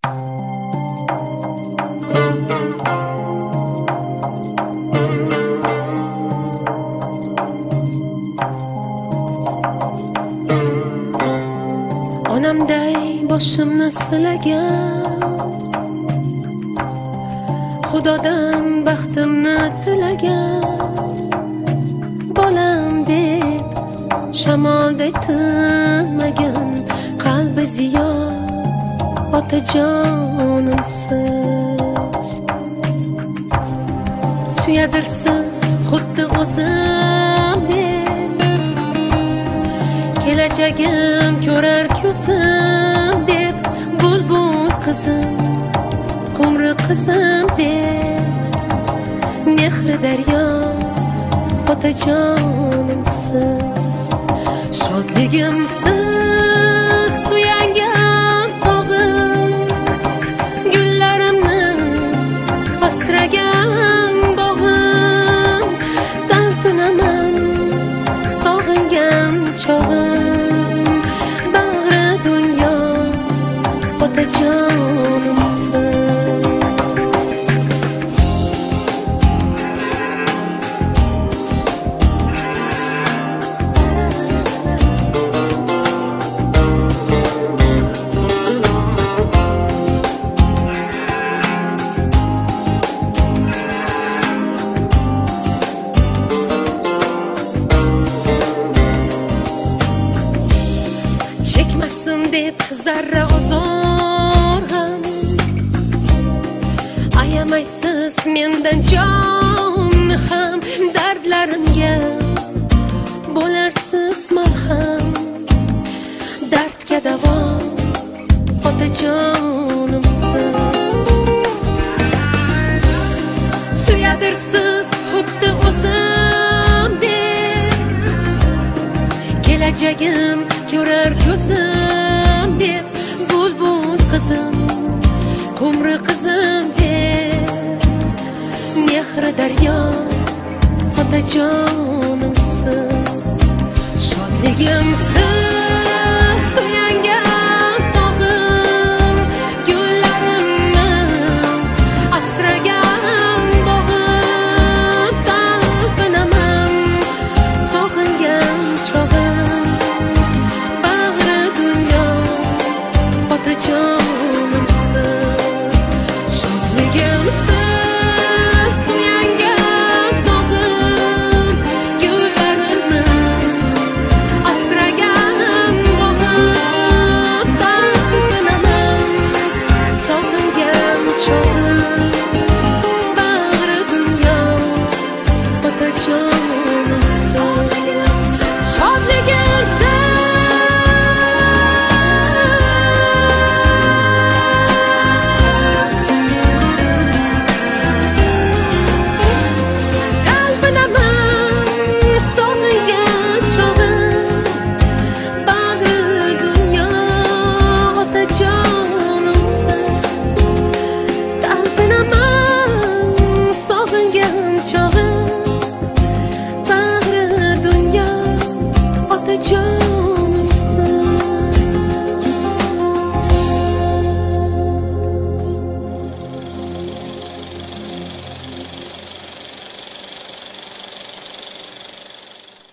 Onamday boshimni silagan, Xudodan baxtimni tilagan, bolam deb shamolday tinmagan, qalbi ziyo otajonimsiz. Suyadirsiz xuddi o'zimdek, kelajagim ko'rar ko'zim deb, bulbul qizim, qumri qizim deb, mehri daryo otajonimsiz. Shodligimsiz suyangan tog'im, gullarimni asragan bog'im, dardinaman sog'ingan chog'im, bag'ri dunyo otajonimsiz. Chekmasin deb zarra ozor ham, ayamaysiz mendan jon ham, dardlarimga bo'larsiz malham, dardga davo otajonimsiz. Suyadirsiz xuddi o'zimdek, kelajagim ko'rar ko'zim deb, bulbul qizim, qumri qizim deb, mehri daryo otajonimsiz. Shodligimsiz